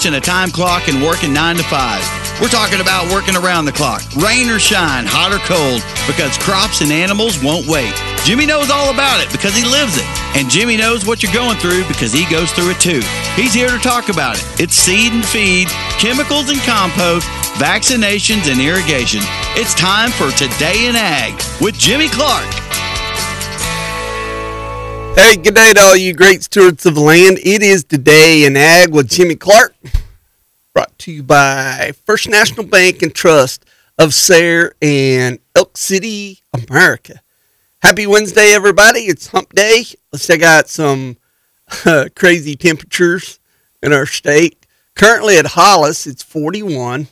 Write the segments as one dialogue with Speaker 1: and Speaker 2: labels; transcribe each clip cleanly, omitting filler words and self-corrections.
Speaker 1: and a time clock and working 9 to 5. We're talking about working around the clock, rain or shine, hot or cold, because crops and animals won't wait. Jimmy knows all about it because he lives it. And Jimmy knows what you're going through because he goes through it too. He's here to talk about it. It's seed and feed, chemicals and compost, vaccinations and irrigation. It's time for Today in Ag with Jimmy Clark.
Speaker 2: Hey, good day to all you great stewards of the land. It is Today in Ag with Jimmy Clark, brought to you by First National Bank and Trust of Sayre and Elk City, America. Happy Wednesday, everybody. It's hump day. Let's check out some crazy temperatures in our state. Currently at Hollis, it's 41.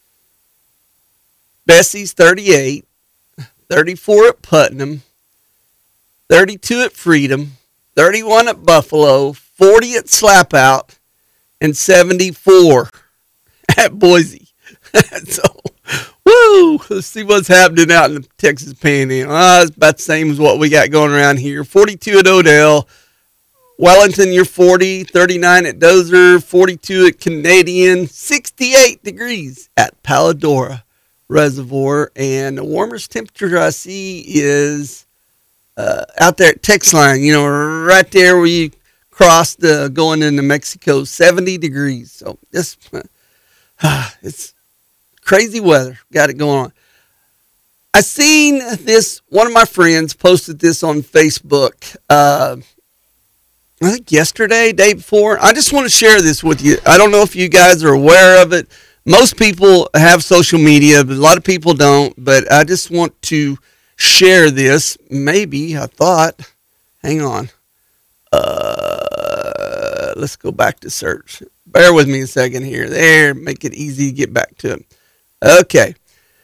Speaker 2: Bessie's 38. 34 at Putnam. 32 at Freedom, 31 at Buffalo, 40 at Slapout, and 74 at Boise. So, woo! Let's see what's happening out in the Texas Panhandle. It's about the same as what we got going around here. 42 at Odell, Wellington, you're 40, 39 at Dozer, 42 at Canadian, 68 degrees at Paladora Reservoir, and the warmest temperature I see is out there at Tex Line, right there where you cross going into Mexico, 70 degrees. So it's crazy weather. Got it going on. I seen this, one of my friends posted this on Facebook, I think yesterday, day before. I just want to share this with you. I don't know if you guys are aware of it. Most people have social media, but a lot of people don't. But I just want to share this. Maybe I thought, hang on. Let's go back to search. Bear with me a second here. There, make it easy to get back to it. Okay.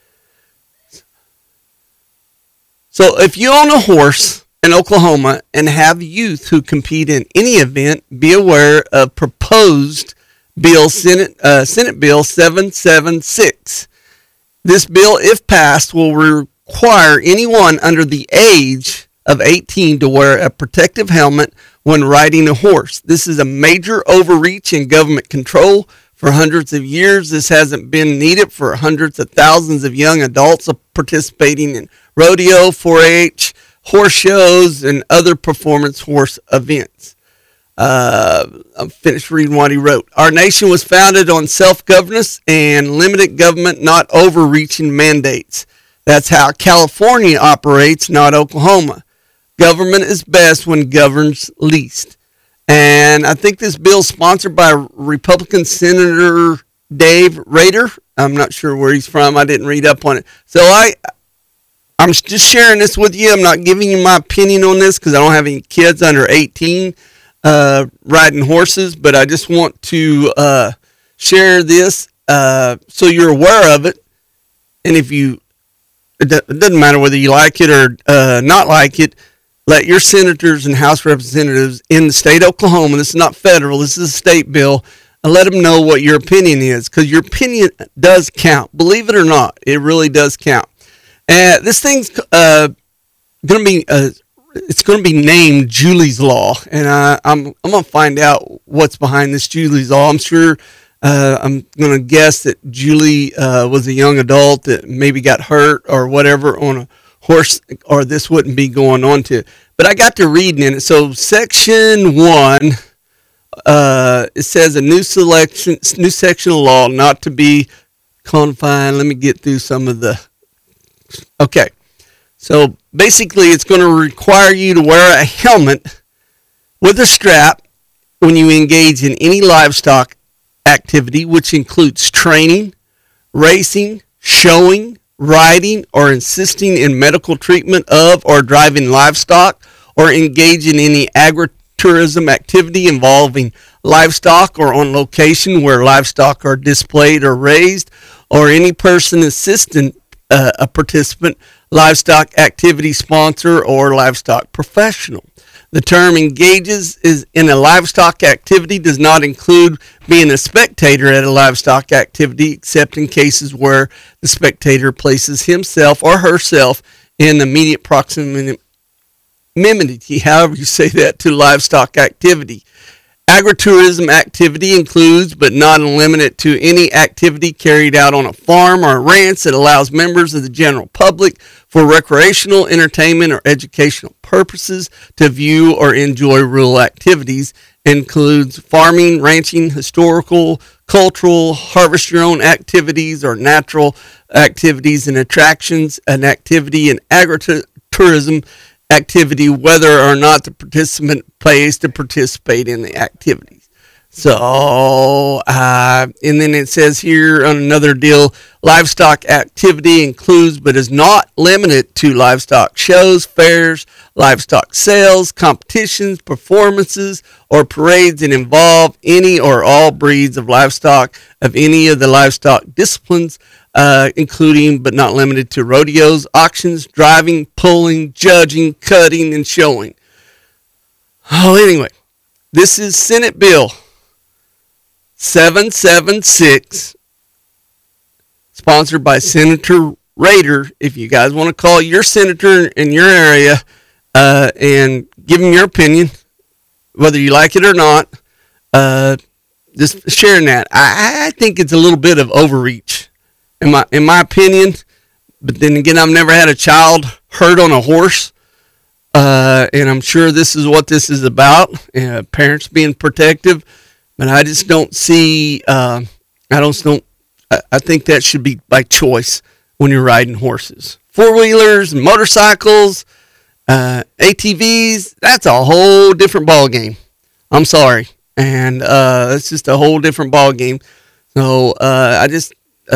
Speaker 2: So if you own a horse in Oklahoma and have youth who compete in any event, be aware of proposed bill, Senate Bill 776. This bill, if passed, will require anyone under the age of 18 to wear a protective helmet when riding a horse. This is a major overreach in government control. For hundreds of years, this hasn't been needed for hundreds of thousands of young adults participating in rodeo, 4-H, horse shows, and other performance horse events. I'm finished reading what he wrote. Our nation was founded on self-governance and limited government, not overreaching mandates. That's how California operates, not Oklahoma. Government is best when governs least. And I think this bill is sponsored by Republican Senator Dave Rader. I'm not sure where he's from. I didn't read up on it. So I'm just sharing this with you. I'm not giving you my opinion on this because I don't have any kids under 18 riding horses. But I just want to share this so you're aware of it. And if you it doesn't matter whether you like it or not like it. Let your senators and House representatives in the state of Oklahoma, this is not federal, this is a state bill, and let them know what your opinion is, because your opinion does count. Believe it or not, it really does count. This thing's going to be it's going to be named Julie's Law, and I'm going to find out what's behind this Julie's Law. I'm sure. I'm going to guess that Julie was a young adult that maybe got hurt or whatever on a horse, or this wouldn't be going on to. But I got to reading in it. So Section 1, it says a new section of law not to be confined. Let me get through some of the. Okay. So basically it's going to require you to wear a helmet with a strap when you engage in any livestock activity, which includes training, racing, showing, riding, or assisting in medical treatment of or driving livestock, or engage in any agritourism activity involving livestock, or on location where livestock are displayed or raised, or any person assisting a participant, livestock activity sponsor, or livestock professional. The term engages is in a livestock activity does not include being a spectator at a livestock activity, except in cases where the spectator places himself or herself in immediate proximity, however you say that, to livestock activity. Agritourism activity includes, but not limited to, any activity carried out on a farm or a ranch that allows members of the general public for recreational, entertainment, or educational purposes to view or enjoy rural activities. Includes farming, ranching, historical, cultural, harvest your own activities, or natural activities and attractions. An activity in agritourism activity, whether or not the participant pays to participate in the activities. So, and then it says here on another deal, livestock activity includes but is not limited to livestock shows, fairs, livestock sales, competitions, performances, or parades that involve any or all breeds of livestock of any of the livestock disciplines, including but not limited to rodeos, auctions, driving, pulling, judging, cutting, and showing. Oh, anyway, this is Senate Bill 776, sponsored by Senator Rader. If you guys want to call your senator in your area and give him your opinion, whether you like it or not, just sharing that. I think it's a little bit of overreach, in my opinion. But then again, I've never had a child hurt on a horse, and I'm sure this is what this is about. Parents being protective. But I just don't see. I think that should be by choice when you're riding horses. 4-wheelers, motorcycles, ATVs. That's a whole different ball game. I'm sorry, and it's just a whole different ball game. So if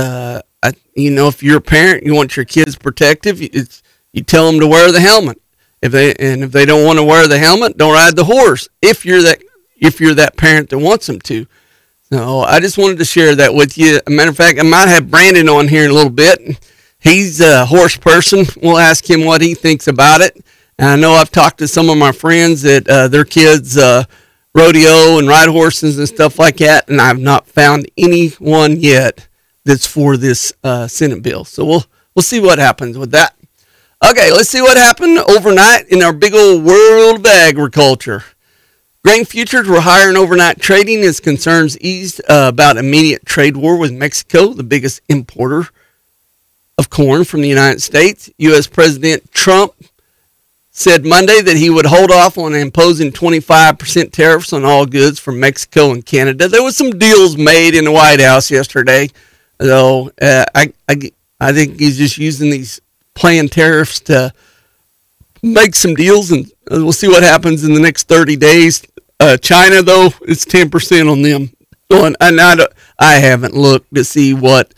Speaker 2: you're a parent, you want your kids protective. You tell them to wear the helmet. If they don't want to wear the helmet, don't ride the horse. If you're that parent that wants them to. So I just wanted to share that with you. As a matter of fact, I might have Brandon on here in a little bit. He's a horse person. We'll ask him what he thinks about it. And I know I've talked to some of my friends that their kids rodeo and ride horses and stuff like that, and I've not found anyone yet that's for this Senate bill. So we'll see what happens with that. Okay, let's see what happened overnight in our big old world of agriculture. Grain futures were higher in overnight trading as concerns eased about immediate trade war with Mexico, the biggest importer of corn from the United States. U.S. President Trump said Monday that he would hold off on imposing 25% tariffs on all goods from Mexico and Canada. There was some deals made in the White House yesterday, though. I think he's just using these planned tariffs to make some deals, and we'll see what happens in the next 30 days. China, though, it's 10% on them. And I haven't looked to see what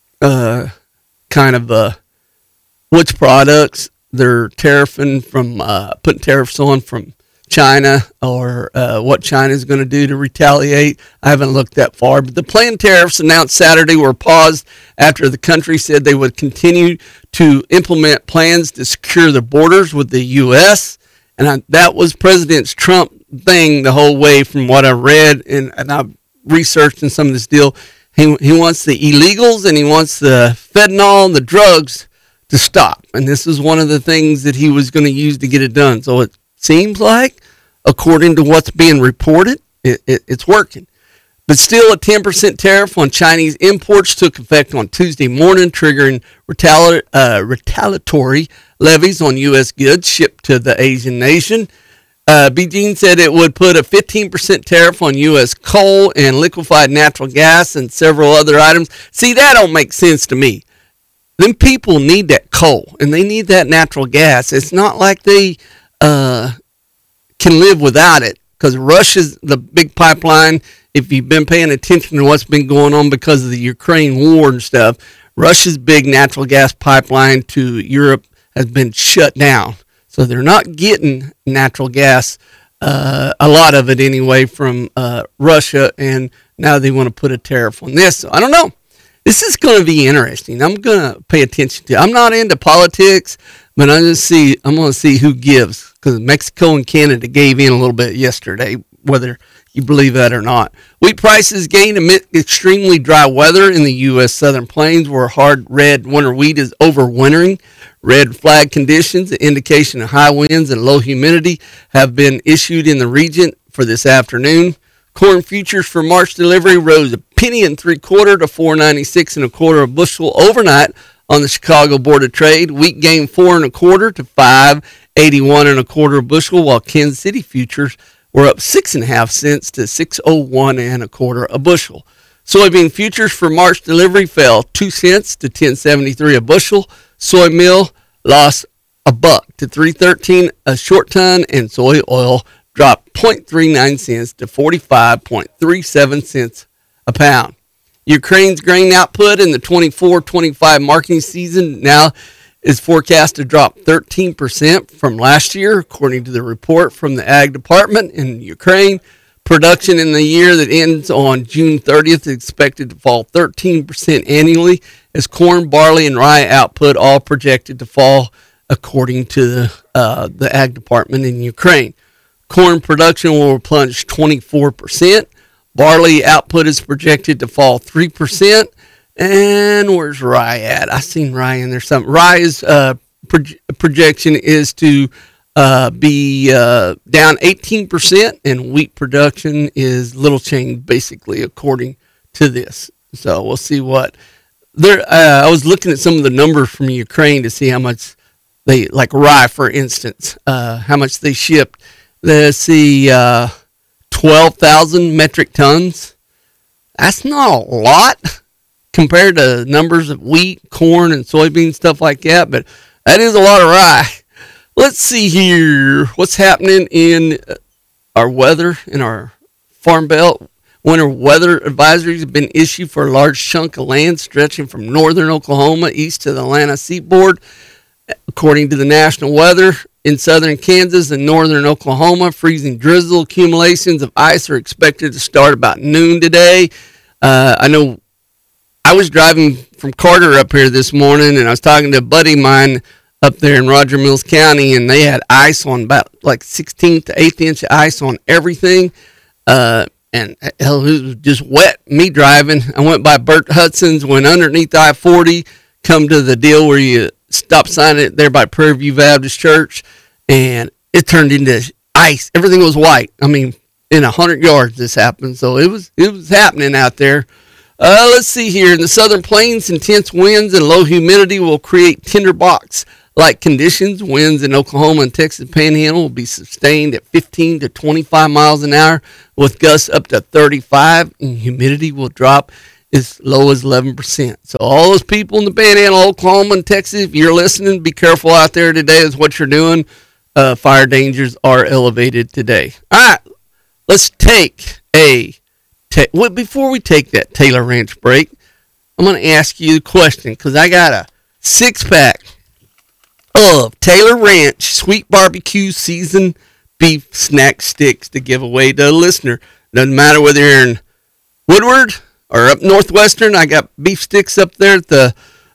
Speaker 2: which products they're tariffing from, putting tariffs on from China, or what China is going to do to retaliate. I haven't looked that far. But the planned tariffs announced Saturday were paused after the country said they would continue to implement plans to secure the borders with the U.S. And that was President Trump's thing the whole way, from what I read and I've researched in some of this deal. He wants the illegals and he wants the fentanyl and the drugs to stop. And this is one of the things that he was going to use to get it done. So it seems like, according to what's being reported, it's working. But still, a 10% tariff on Chinese imports took effect on Tuesday morning, triggering retaliatory levies on U.S. goods shipped to the Asian nation. Beijing said it would put a 15% tariff on U.S. coal and liquefied natural gas and several other items. See, that don't make sense to me. Them people need that coal, and they need that natural gas. It's not like they can live without it, because Russia's the big pipeline. If you've been paying attention to what's been going on because of the Ukraine war and stuff, Russia's big natural gas pipeline to Europe has been shut down. So they're not getting natural gas, a lot of it anyway, from Russia, and now they want to put a tariff on this. So I don't know. This is going to be interesting. I'm going to pay attention to it. I'm not into politics, but I'm going to see who gives, because Mexico and Canada gave in a little bit yesterday, whether you believe that or not. Wheat prices gained amid extremely dry weather in the U.S. Southern Plains, where hard red winter wheat is overwintering. Red flag conditions, the indication of high winds and low humidity, have been issued in the region for this afternoon. Corn futures for March delivery rose a penny and 3/4 to 4.96 1/4 a bushel overnight on the Chicago Board of Trade. Wheat gained 4 1/4 to 5.81 1/4 a bushel, while Kansas City futures were up 6.5 cents to 6.01 1/4 a bushel. Soybean futures for March delivery fell 2 cents to 10.73 a bushel. Soy meal lost $1 to 3.13 a short ton, and soy oil dropped 0.39 cents to 45.37 cents a pound. Ukraine's grain output in the 24-25 marketing season now is forecast to drop 13% from last year, according to the report from the Ag Department in Ukraine. Production in the year that ends on June 30th is expected to fall 13% annually, as corn, barley, and rye output all projected to fall, according to the Ag Department in Ukraine. Corn production will plunge 24%. Barley output is projected to fall 3%. And where's rye at? I seen rye in there. Rye's projection is to be down 18%, and wheat production is little change, basically, according to this. So we'll see what there. I was looking at some of the numbers from Ukraine to see how much they, like rye, for instance, how much they shipped. Let's see, 12,000 metric tons. That's not a lot compared to numbers of wheat, corn, and soybean, stuff like that, but that is a lot of rye. Let's see here. What's happening in our weather, in our Farm Belt? Winter weather advisories have been issued for a large chunk of land stretching from northern Oklahoma east to the Atlanta seaboard. According to the National Weather, in southern Kansas and northern Oklahoma, freezing drizzle accumulations of ice are expected to start about noon today. I know I was driving from Carter up here this morning, and I was talking to a buddy of mine up there in Roger Mills County, and they had ice on about like 16th to 8th inch ice on everything. And hell, it was just wet. Me driving, I went by Bert Hudson's, went underneath I-40, come to the deal where you stop sign it there by Prairie View Baptist Church, and it turned into ice. Everything was white. I mean, in 100 yards this happened, so it was happening out there. Let's see here. In the Southern Plains, intense winds and low humidity will create tinderbox-like conditions. Winds in Oklahoma and Texas Panhandle will be sustained at 15 to 25 miles an hour, with gusts up to 35, and humidity will drop as low as 11%. So all those people in the Panhandle, Oklahoma and Texas, if you're listening, be careful out there today is what you're doing. Fire dangers are elevated today. All right, let's take before we take that Taylor Ranch break, I'm going to ask you a question, because I got a 6-pack of Taylor Ranch Sweet Barbecue Seasoned Beef Snack Sticks to give away to a listener. Doesn't matter whether you're in Woodward or up Northwestern. I got beef sticks up there at the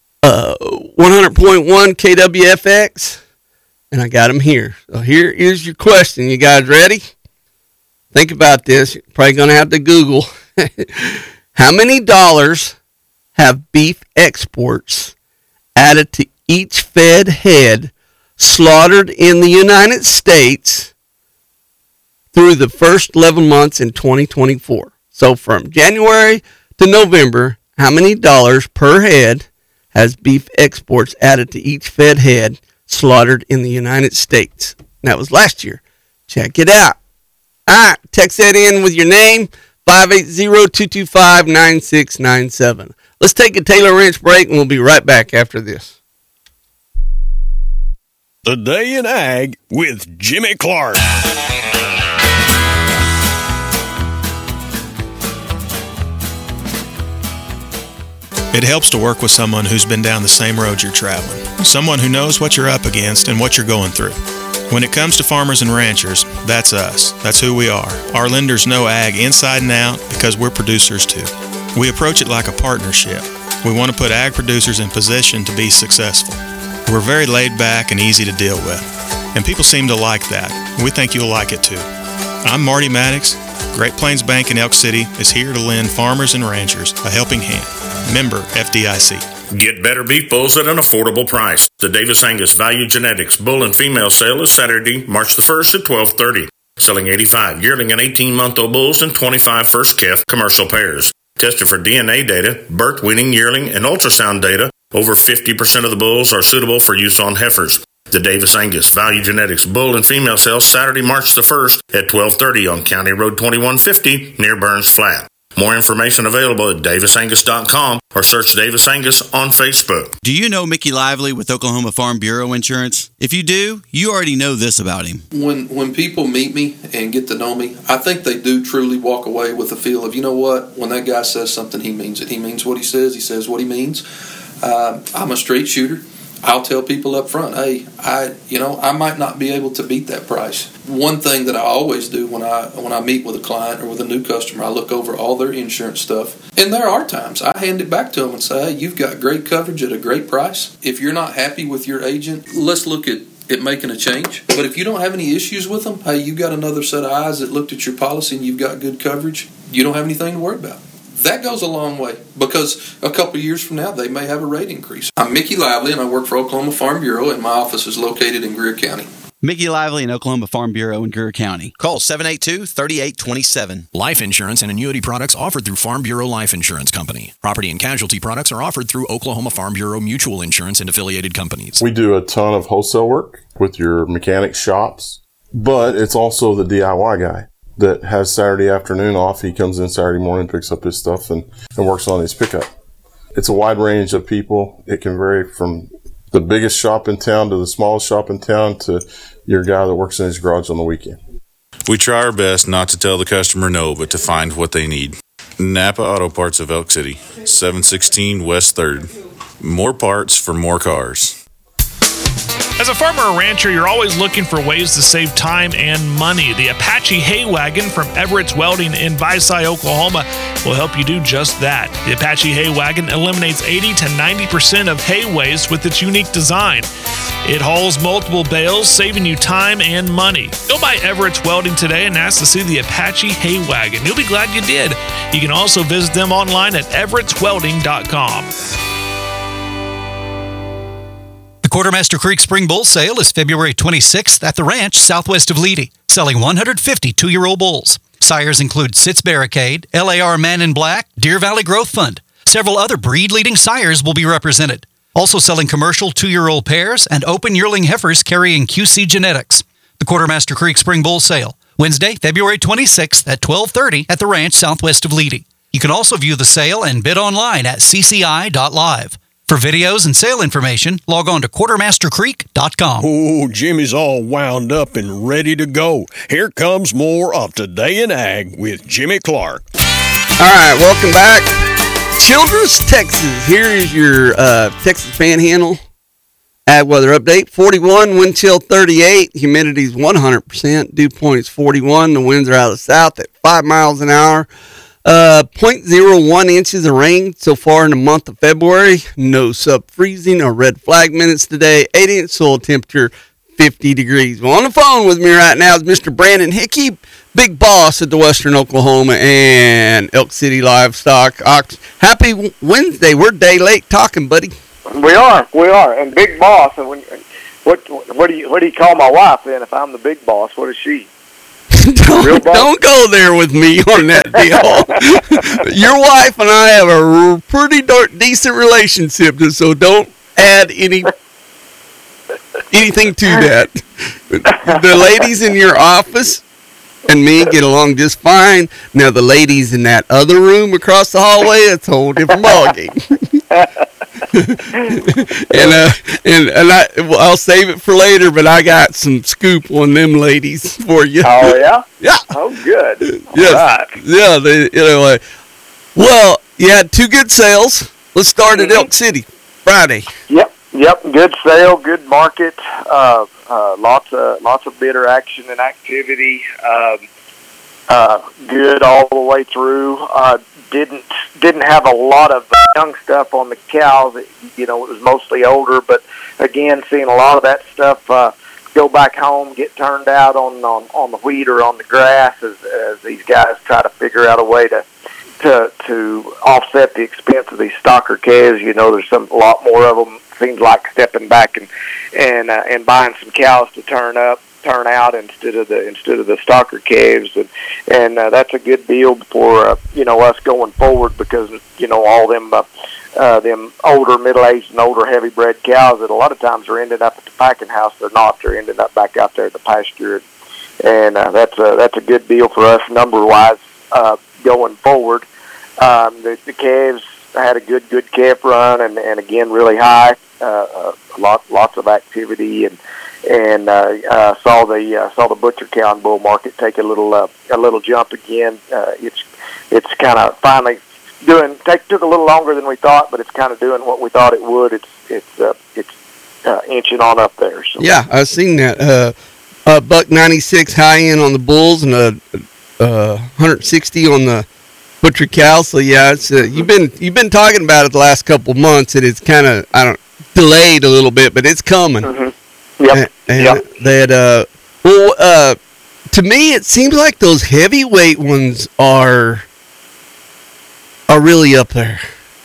Speaker 2: 100.1 KWFX, and I got them here. So here is your question. You guys ready? Think about this. You're probably going to have to Google. How many dollars have beef exports added to each fed head slaughtered in the United States through the first 11 months in 2024? So from January to November, how many dollars per head has beef exports added to each fed head slaughtered in the United States? That was last year. Check it out. All right, text that in with your name, 580-225-9697. Let's take a Taylor Ranch break, and we'll be right back after this.
Speaker 3: The Day in Ag with Jimmy Clark. It helps to work with someone who's been down the same road you're traveling, someone who knows what you're up against and what you're going through. When it comes to farmers and ranchers, that's us. That's who we are. Our lenders know ag inside and out because we're producers too. We approach it like a partnership. We want to put ag producers in position to be successful. We're very laid back and easy to deal with, and people seem to like that. We think you'll like it too. I'm Marty Maddox. Great Plains Bank in Elk City is here to lend farmers and ranchers a helping hand. Member FDIC.
Speaker 4: Get better beef bulls at an affordable price. The Davis Angus Value Genetics Bull and Female Sale is Saturday, March the 1st at 12:30. selling 85 yearling and 18-month-old bulls and 25 first calf commercial pairs. Tested for DNA data, birth, weaning, yearling, and ultrasound data, over 50% of the bulls are suitable for use on heifers. The Davis Angus Value Genetics Bull and Female Sale Saturday, March the 1st at 12:30 on County Road 2150 near Burns Flat. More information available at davisangus.com or search Davis Angus on Facebook.
Speaker 1: Do you know Mickey Lively with Oklahoma Farm Bureau Insurance? If you do, you already know this about him.
Speaker 5: When people meet me and get to know me, I think they do truly walk away with a feel of, you know what, when that guy says something, he means it. He means what he says what he means. I'm a straight shooter. I'll tell people up front, hey, I might not be able to beat that price. One thing that I always do when I meet with a client or with a new customer, I look over all their insurance stuff. And there are times I hand it back to them and say, hey, you've got great coverage at a great price. If you're not happy with your agent, let's look at making a change. But if you don't have any issues with them, hey, you got another set of eyes that looked at your policy and you've got good coverage, you don't have anything to worry about. That goes a long way, because a couple of years from now, they may have a rate increase. I'm Mickey Lively, and I work for Oklahoma Farm Bureau, and my office is located in Greer County.
Speaker 1: Mickey Lively in Oklahoma Farm Bureau in Greer County.
Speaker 6: Call 782-3827.
Speaker 7: Life insurance and annuity products offered through Farm Bureau Life Insurance Company. Property and casualty products are offered through Oklahoma Farm Bureau Mutual Insurance and affiliated companies.
Speaker 8: We do a ton of wholesale work with your mechanic shops, but it's also the DIY guy that has Saturday afternoon off. He comes in Saturday morning, picks up his stuff, and works on his pickup. It's a wide range of people. It can vary from the biggest shop in town to the smallest shop in town to your guy that works in his garage on the weekend.
Speaker 9: We try our best not to tell the customer no, but to find what they need. Napa Auto Parts of Elk City, 716 West 3rd. More parts for more cars.
Speaker 10: As a farmer or rancher, you're always looking for ways to save time and money. The Apache Hay Wagon from Everett's Welding in Visay, Oklahoma will help you do just that. The Apache Hay Wagon eliminates 80 to 90% of hay waste with its unique design. It hauls multiple bales, saving you time and money. Go by Everett's Welding today and ask to see the Apache Hay Wagon. You'll be glad you did. You can also visit them online at everettswelding.com.
Speaker 11: The Quartermaster Creek Spring Bull Sale is February 26th at the ranch southwest of Leedy, selling 150 two-year-old bulls. Sires include Sitz Barricade, LAR Man in Black, Deer Valley Growth Fund. Several other breed-leading sires will be represented. Also selling commercial two-year-old pairs and open yearling heifers carrying QC genetics. The Quartermaster Creek Spring Bull Sale, Wednesday, February 26th at 12:30 at the ranch southwest of Leedy. You can also view the sale and bid online at cci.live. For videos and sale information, log on to quartermastercreek.com.
Speaker 12: Oh, Jimmy's all wound up and ready to go. Here comes more of Today in Ag with Jimmy Clark.
Speaker 2: All right, welcome back. Childress, Texas. Here is your Texas Panhandle ag weather update. 41, wind chill 38, humidity is 100%, dew point is 41. The winds are out of the south at 5 miles an hour. 0.01 inches of rain so far in the month of February. No sub-freezing or red flag minutes today. 8-inch soil temperature, 50 degrees. Well, on the phone with me right now is Mr. Brandon Hickey, big boss at the Western Oklahoma and Elk City Livestock. Happy Wednesday. We're a day late talking, buddy.
Speaker 13: We are, and big boss. And what do you call my wife then? If I'm the big boss, what is she?
Speaker 2: Don't go there with me on that deal. Your wife and I have a pretty decent relationship, so don't add anything to that. The ladies in your office and me get along just fine. Now the ladies in that other room across the hallway, it's a whole different ballgame. I'll save it for later, but I got some scoop on them ladies for you.
Speaker 13: Oh yeah,
Speaker 2: yeah.
Speaker 13: Oh good.
Speaker 2: Yes.
Speaker 13: Right.
Speaker 2: Yeah. Well, you had 2 good sales. Let's start at Elk City Friday.
Speaker 13: Yep. Good sale, good market. Lots of bidder action and activity. Good all the way through. Didn't have a lot of young stuff on the cows. It was mostly older, but again, seeing a lot of that stuff go back home, get turned out on the wheat or on the grass as these guys try to figure out a way to offset the expense of these stocker calves. There's a lot more of them. Seems like stepping back and buying some cows to turn up. turn out instead of the stocker calves, and that's a good deal for us going forward, because all them older middle-aged and older heavy bred cows that a lot of times are ending up at the packing house. They're ending up back out there at the pasture, and that's a good deal for us number-wise going forward. The calves had a good calf run, and again really high, lots of activity, and saw the butcher cow and bull market take a little jump again. It's kind of finally took a little longer than we thought, but it's kind of doing what we thought it would. It's inching on up there. So.
Speaker 2: Yeah, I've seen that. $196 high end on the bulls and a 160 on the butcher cow. So yeah, it's you've been talking about it the last couple of months, and it's kind of delayed a little bit, but it's coming.
Speaker 13: Mm-hmm. Yep.
Speaker 2: And that to me it seems like those heavyweight ones are really up there.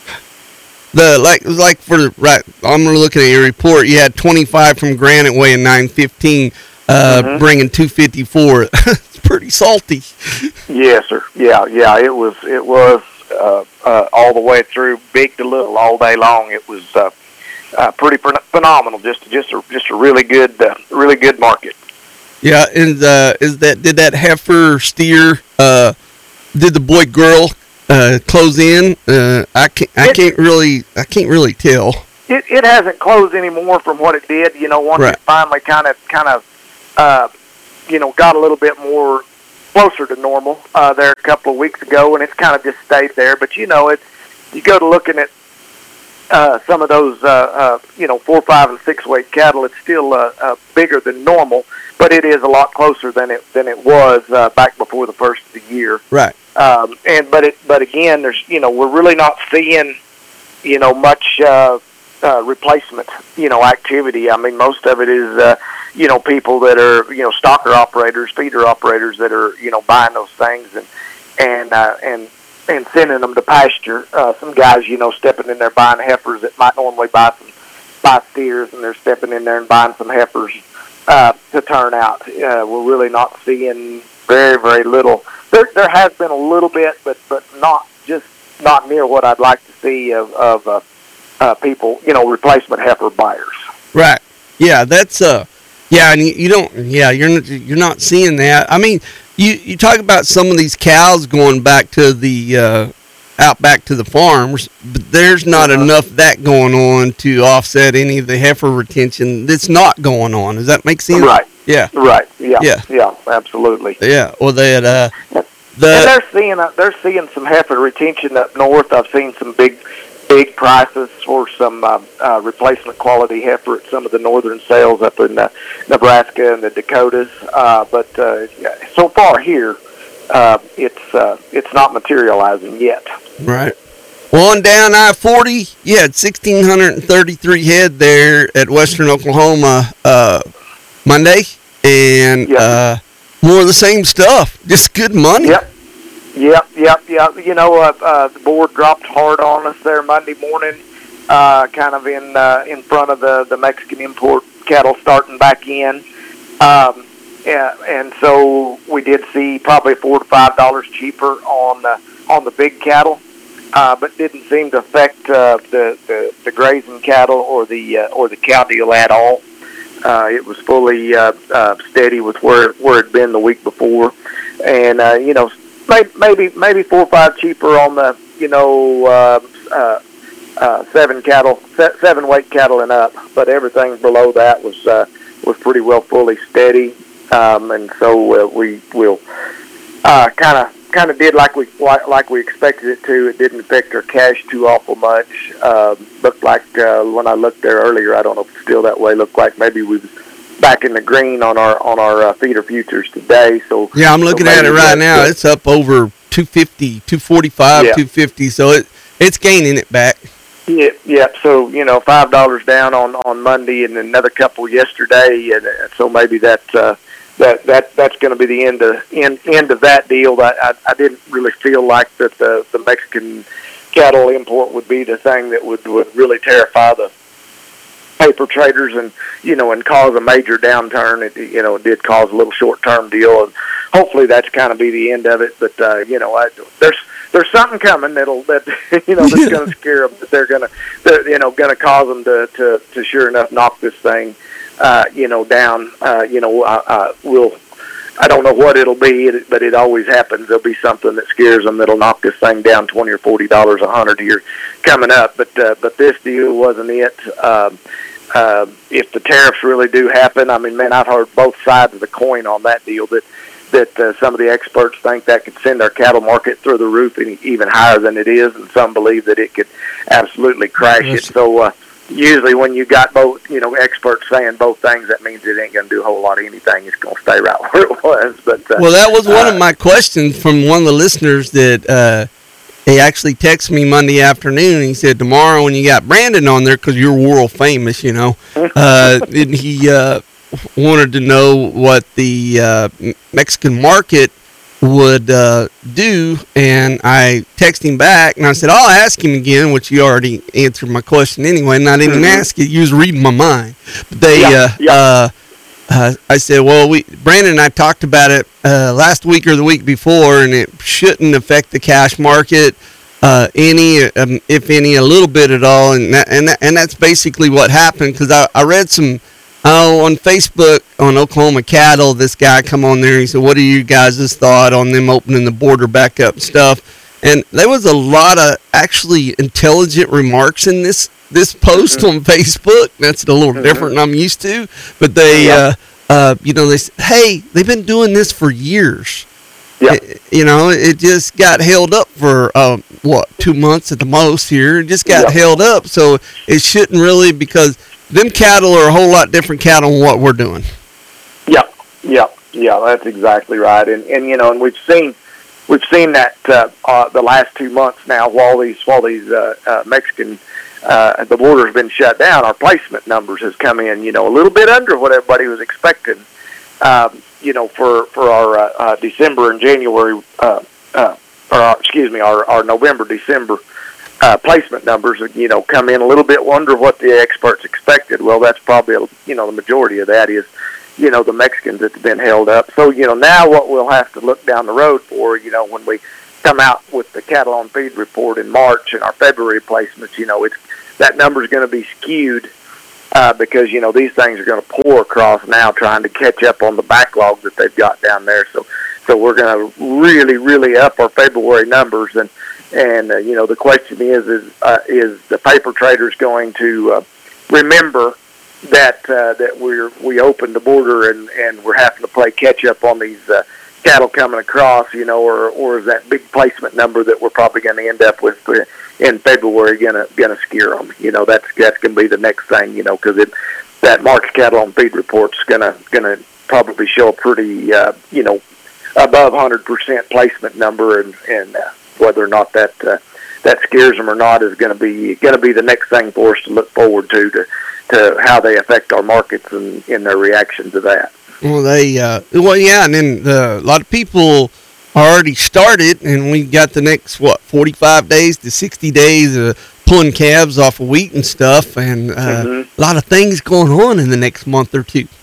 Speaker 2: I'm looking at your report. You had 25 from Granite weighing 915, bringing 254. It's pretty salty.
Speaker 13: Yes, sir. Yeah. It was all the way through, big to little, all day long. It was pretty phenomenal. Just a really good market.
Speaker 2: Yeah, and did that heifer steer? Did the boy girl close in? I can't really tell.
Speaker 13: It hasn't closed anymore from what it did. Once it finally kind of got a little bit more closer to normal there a couple of weeks ago, and it's kind of just stayed there. But you go to looking at some of those 4, 5, and 6 weight cattle, it's still bigger than normal, but it is a lot closer than it was back before the first of the year.
Speaker 2: Right.
Speaker 13: But again, there's we're really not seeing much replacement activity. I mean, most of it is people that are stocker operators, feeder operators that are buying those things and sending them to pasture. Some guys stepping in there buying heifers that might normally buy steers, and they're stepping in there and buying some heifers to turn out. We're really not seeing very, very little. There has been a little bit, but not near what I'd like to see of people, replacement heifer buyers.
Speaker 2: Right. Yeah, that's and you're not seeing that. I mean, you talk about some of these cows going back to the out back to the farms, but there's not enough of that going on to offset any of the heifer retention that's not going on. Does that make sense?
Speaker 13: Right.
Speaker 2: Yeah.
Speaker 13: Right. Yeah, absolutely.
Speaker 2: Yeah. Well, and
Speaker 13: they're seeing some heifer retention up north. I've seen some big prices for some replacement quality heifer at some of the northern sales up in Nebraska and the Dakotas. But so far here, it's not materializing yet.
Speaker 2: Right. Well, on down I-40, you had 1,633 head there at Western Oklahoma Monday, and more of the same stuff. Just good money.
Speaker 13: Yep. The board dropped hard on us there Monday morning, kind of in front of the Mexican import cattle starting back in. And so we did see probably $4 to $5 cheaper on the big cattle, but didn't seem to affect the grazing cattle or the cow deal at all. It was fully steady with where it'd been the week before, and maybe 4 or 5 cheaper on the 7 weight cattle and up, but everything below that was pretty well fully steady. And so we will kind of did like we expected it to. It didn't affect our cash too awful much. Looked like when I looked there earlier, I don't know if it's still that way. Looked like maybe we was back in the green on our feeder futures today. So
Speaker 2: yeah, I'm looking at it right now. It's up over 250, 245, 250. So it's gaining it back.
Speaker 13: Yeah. So $5 down on Monday, and another couple yesterday, and so maybe that's going to be the end of that deal. I didn't really feel like that the Mexican cattle import would be the thing that would really terrify the paper traders and cause a major downturn. It did cause a little short-term deal, and hopefully that's kind of be the end of it. But there's something coming that's going to scare them. That they're going to cause them to sure enough knock this thing down. I don't know what it'll be, but it always happens. There'll be something that scares them that'll knock this thing down $20 or $40, $100 here coming up. But this deal wasn't it. If the tariffs really do happen, I mean, man, I've heard both sides of the coin on that deal. That some of the experts think that could send our cattle market through the roof even higher than it is, and some believe that it could absolutely crash it. So usually when you got both, experts saying both things, that means it ain't going to do a whole lot of anything. It's going to stay right where it was. But
Speaker 2: well, that was one of my questions from one of the listeners that he actually texted me Monday afternoon. He said, tomorrow when you got Brandon on there, because you're world famous, and he wanted to know what the Mexican market would do, and I texted him back, and I said, I'll ask him again, which you already answered my question anyway, and I didn't even ask it. You was reading my mind. But I said, well, Brandon and I talked about it last week or the week before, and it shouldn't affect the cash market any, if any, a little bit at all, and that's basically what happened, because I read some on Facebook on Oklahoma Cattle, this guy come on there and he said, what are you guys' thought on them opening the border back up and stuff? And there was a lot of actually intelligent remarks in this post on Facebook. That's a little different than I'm used to. But they, they said, hey, they've been doing this for years. Yeah. It just got held up for, 2 months at the most here. It just got held up. So it shouldn't really, because them cattle are a whole lot different cattle than what we're doing.
Speaker 13: Yeah, that's exactly right. And we've seen that the last 2 months now, while these Mexican the border's been shut down, our placement numbers has come in, a little bit under what everybody was expecting. For our December and January, our November, December placement numbers, come in a little bit under what the experts expected. Well, that's probably, the majority of that is, the Mexicans that's been held up. So, now what we'll have to look down the road for, when we come out with the cattle on feed report in March and our February placements, that number is going to be skewed because, these things are going to pour across now trying to catch up on the backlog that they've got down there. So we're going to really, really up our February numbers. And the question is the paper traders going to remember that we opened the border and we're having to play catch up on these cattle coming across, or is that big placement number that we're probably going to end up with in February going to scare them? That's going to be the next thing, because that March cattle on feed report's going to probably show a pretty above 100% placement number, and whether or not that scares them or not is going to be the next thing for us to look forward to how they affect our markets and in their reaction to that.
Speaker 2: Well, and then a lot of people already started, and we got the next 45 days to 60 days of pulling calves off of wheat and stuff, and a lot of things going on in the next month or two.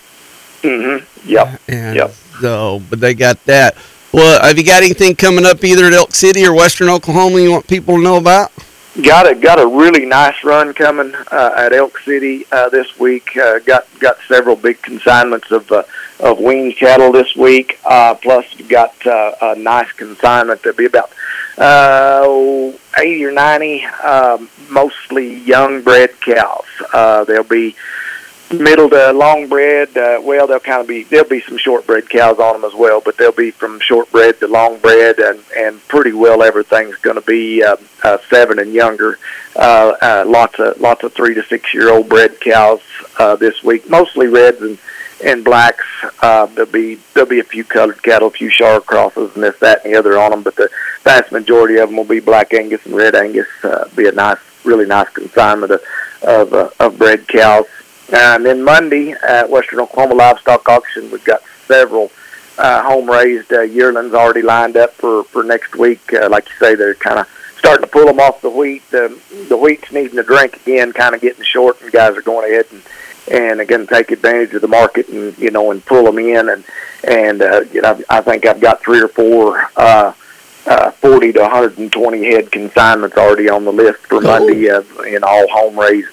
Speaker 13: Yep.
Speaker 2: So, but they got that. Well, have you got anything coming up either at Elk City or Western Oklahoma you want people to know about?
Speaker 13: Got a really nice run coming at Elk City this week. Got several big consignments of weaned cattle this week. Plus, got a nice consignment that'll be about 80 or 90, mostly young bred cows. They'll be middle to long bred. There'll be some short bred cows on them as well, but they'll be from short bred to long bred, and pretty well everything's going to be 7 and younger. Lots of 3 to 6 year old bred cows this week, mostly reds and blacks. There'll be a few colored cattle, a few Shar crosses, and this, that, and the other on them, but the vast majority of them will be black Angus and red Angus. Be a really nice consignment of bred cows. And then Monday at Western Oklahoma Livestock Auction, we've got several home-raised yearlings already lined up for next week. Like you say, they're kind of starting to pull them off the wheat. The wheat's needing a drink again, kind of getting short, and guys are going ahead and again take advantage of the market and and pull them in and I think I've got 3 or 4 40 to 120 head consignments already on the list for Monday in all home raised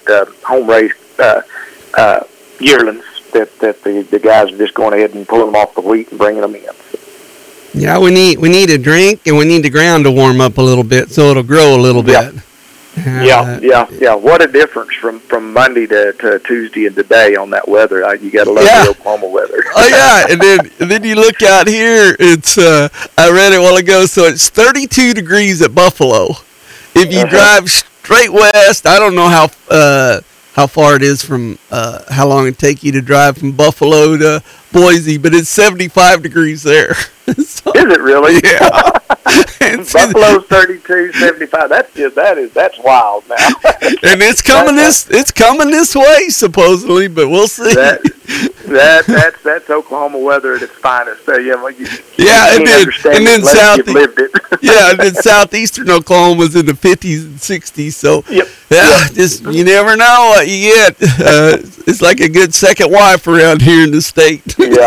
Speaker 13: yearlings that the guys are just going ahead and pulling them off the wheat and bringing them in.
Speaker 2: Yeah, we need a drink and we need the ground to warm up a little bit so it'll grow a little bit.
Speaker 13: Yeah. What a difference from Monday to Tuesday and today on that weather. You got to love the Oklahoma weather.
Speaker 2: Oh yeah, and then you look out here. It's I read it a while ago. So it's 32 degrees at Buffalo. If you drive straight west, I don't know how far it is from how long it take you to drive from Buffalo to Boise, but it's 75 degrees there.
Speaker 13: So, is it really?
Speaker 2: Yeah.
Speaker 13: Buffalo's 32, 75. That's wild now.
Speaker 2: And it's coming this way supposedly, but we'll see.
Speaker 13: That's Oklahoma weather at its finest.
Speaker 2: And then southeastern Oklahoma's in the 50s and 60s. So just you never know what you get. It's like a good second wife around here in the state.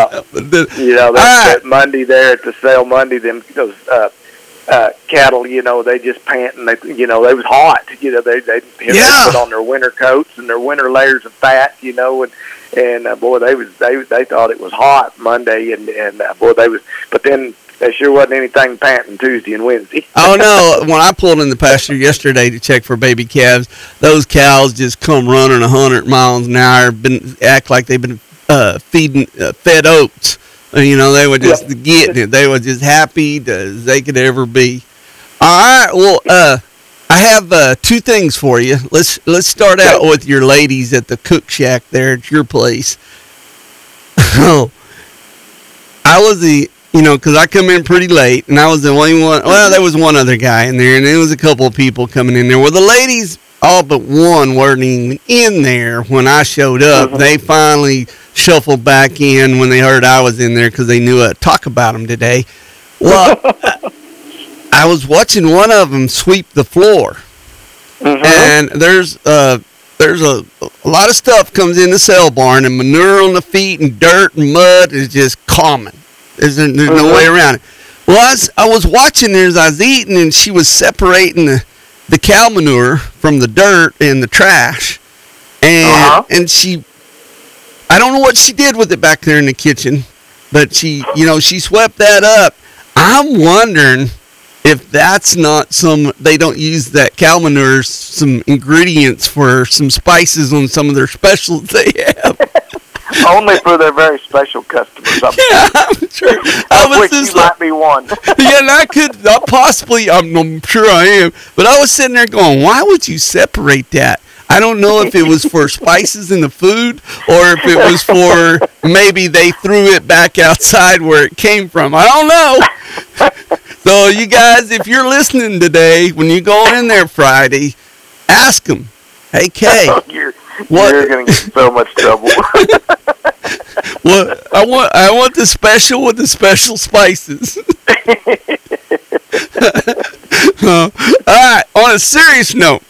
Speaker 13: That Monday there at the sale Monday, those cattle, they just pant and they was hot. They put on their winter coats and their winter layers of fat, and boy, they thought it was hot Monday, and boy, but then there sure wasn't anything panting Tuesday and Wednesday.
Speaker 2: Oh no! When I pulled in the pasture yesterday to check for baby calves, those cows just come running 100 miles an hour, act like they've been fed oats. They were just getting it. They were just happy as they could ever be. All right. Well, I have 2 things for you. Let's start out with your ladies at the cook shack there at your place. I was because I come in pretty late, and I was the only one. Well, there was one other guy in there, and there was a couple of people coming in there. Well, the ladies, all but one, weren't even in there when I showed up. They finally shuffled back in when they heard I was in there because they knew I'd talk about them today. Well, I was watching one of them sweep the floor, and there's a lot of stuff comes in the sale barn, and manure on the feet and dirt and mud is just common. There's no way around it. Well, I was watching her as I was eating, and she was separating the cow manure from the dirt and the trash, and she. I don't know what she did with it back there in the kitchen, but she swept that up. I'm wondering if that's not they don't use that cow manure, some ingredients for some spices on some of their specials they have.
Speaker 13: Only for their very special customers.
Speaker 2: I'm sure.
Speaker 13: You might be one.
Speaker 2: Yeah, and I could possibly, I'm sure I am, but I was sitting there going, why would you separate that? I don't know if it was for spices in the food or if it was for maybe they threw it back outside where it came from. I don't know. So you guys, if you're listening today, when you go in there Friday, ask them, hey, Kay.
Speaker 13: You're going to get in so much trouble.
Speaker 2: Well, I want the special with the special spices. All right, on a serious note,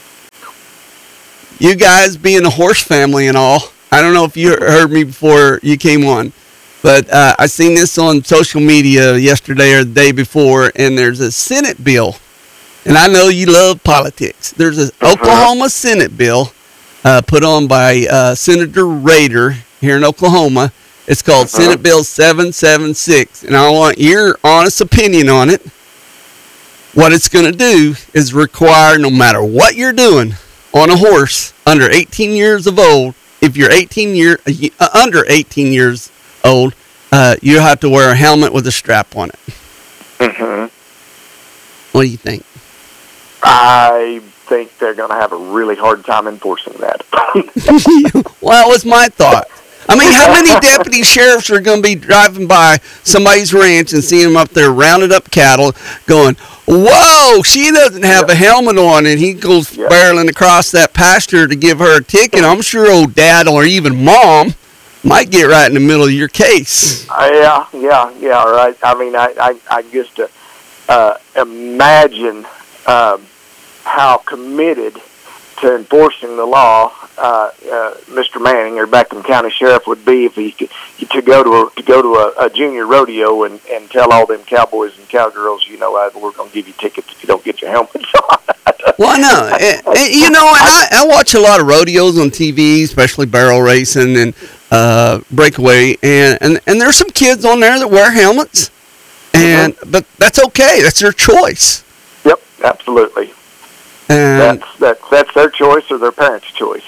Speaker 2: you guys being a horse family and all, I don't know if you heard me before you came on, but I seen this on social media yesterday or the day before, and there's a Senate bill, and I know you love politics. There's an Oklahoma Senate bill put on by Senator Rader here in Oklahoma. It's called Senate Bill 776, and I want your honest opinion on it. What it's going to do is require, no matter what you're doing on a horse under 18 years of old, if you're under 18 years old, you have to wear a helmet with a strap on it. What do you think?
Speaker 13: I think they're going to have a really hard time enforcing that.
Speaker 2: Well, that was my thought. I mean, how many deputy sheriffs are going to be driving by somebody's ranch and seeing them up there rounded up cattle going, whoa, she doesn't have a helmet on, and he goes barreling across that pasture to give her a ticket. I'm sure old dad or even mom might get right in the middle of your case.
Speaker 13: Yeah, right. I mean, I just imagine how committed to enforcing the law Mr. Manning, or Beckham County Sheriff, would be if he could to go to a junior rodeo and tell all them cowboys and cowgirls, we're going to give you tickets if you don't get your helmets on.
Speaker 2: Well, I know. And I watch a lot of rodeos on TV, especially barrel racing and breakaway, and there's some kids on there that wear helmets, but that's okay. That's their choice.
Speaker 13: Yep, absolutely.
Speaker 2: And
Speaker 13: that's their choice or their parents' choice.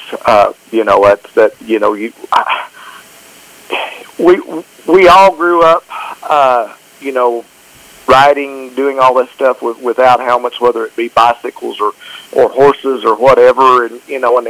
Speaker 13: We all grew up, riding, doing all that stuff without helmets, whether it be bicycles or horses or whatever, and